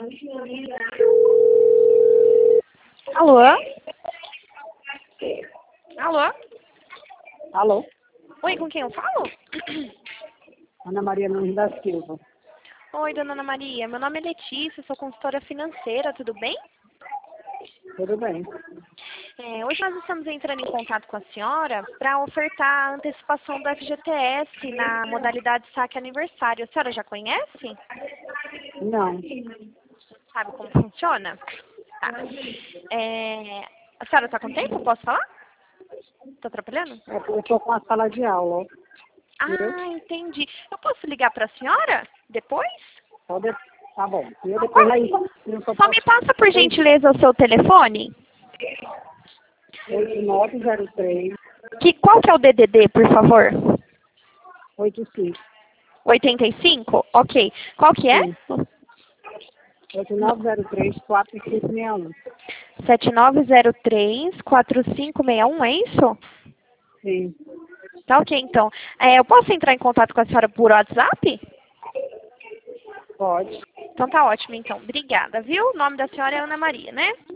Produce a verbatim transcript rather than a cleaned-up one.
Alô? Alô? Alô? Oi, com quem eu falo? Ana Maria Nunes da Silva. Oi, dona Ana Maria. Meu nome é Letícia, sou consultora financeira, tudo bem? Tudo bem? É, hoje nós estamos entrando em contato com a senhora para ofertar a antecipação do F G T S na modalidade saque aniversário. A senhora já conhece? Não. Sabe como funciona? Tá. É, a senhora está com tempo? Posso falar? Estou atrapalhando? É porque eu estou com a sala de aula. Viu? Ah, entendi. Eu posso ligar para a senhora depois? Pode... Tá bom. E eu depois lá em... eu só Só me posso... passa, por gentileza, o seu telefone. oito nove zero três, Que, qual que é o D D D, por favor? oito cinco. oitenta e cinco? Ok. Qual que é? Sim. oito nove zero três, quatro cinco seis um. sete nove zero três, quatro cinco seis um, é isso? Sim. Tá ok, então. É, eu posso entrar em contato com a senhora por WhatsApp? Pode. Então tá ótimo, então. Obrigada, viu? O nome da senhora é Ana Maria, né?